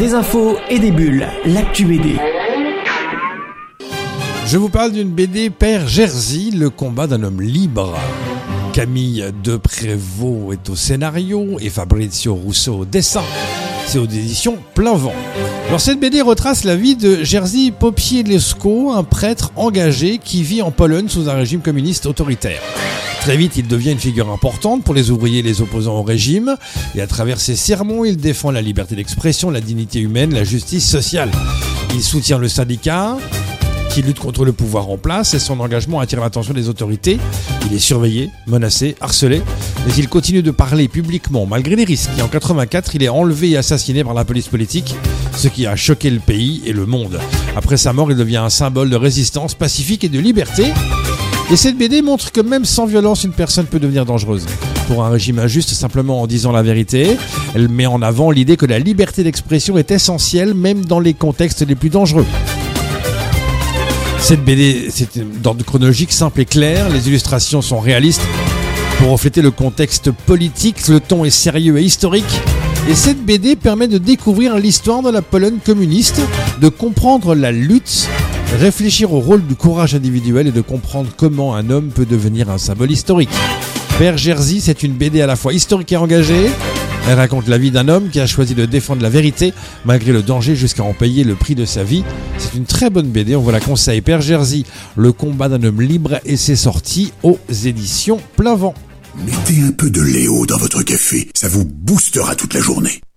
Des infos et des bulles, l'actu BD. Je vous parle d'une BD Père Jerzy, le combat d'un homme libre. Camille Deprévost est au scénario et Fabrizio Russo au dessin. C'est aux éditions Plein Vent. Alors cette BD retrace la vie de Jerzy Popielewsko, un prêtre engagé qui vit en Pologne sous un régime communiste autoritaire. Très vite, il devient une figure importante pour les ouvriers et les opposants au régime. Et à travers ses sermons, il défend la liberté d'expression, la dignité humaine, la justice sociale. Il soutient le syndicat qui lutte contre le pouvoir en place et son engagement attire l'attention des autorités. Il est surveillé, menacé, harcelé, mais il continue de parler publiquement malgré les risques. Et en 84, il est enlevé et assassiné par la police politique, ce qui a choqué le pays et le monde. Après sa mort, il devient un symbole de résistance pacifique et de liberté. Et cette BD montre que même sans violence, une personne peut devenir dangereuse. Pour un régime injuste, simplement en disant la vérité, elle met en avant l'idée que la liberté d'expression est essentielle, même dans les contextes les plus dangereux. Cette BD, c'est d'ordre chronologique, simple et clair. Les illustrations sont réalistes pour refléter le contexte politique. Le ton est sérieux et historique. Et cette BD permet de découvrir l'histoire de la Pologne communiste, de comprendre la lutte, réfléchir au rôle du courage individuel et de comprendre comment un homme peut devenir un symbole historique. Père Jerzy, c'est une BD à la fois historique et engagée. Elle raconte la vie d'un homme qui a choisi de défendre la vérité malgré le danger jusqu'à en payer le prix de sa vie. C'est une très bonne BD, on vous la conseille. Père Jerzy, le combat d'un homme libre, et c'est sorti aux éditions Plein Vent. Mettez un peu de Léo dans votre café, ça vous boostera toute la journée.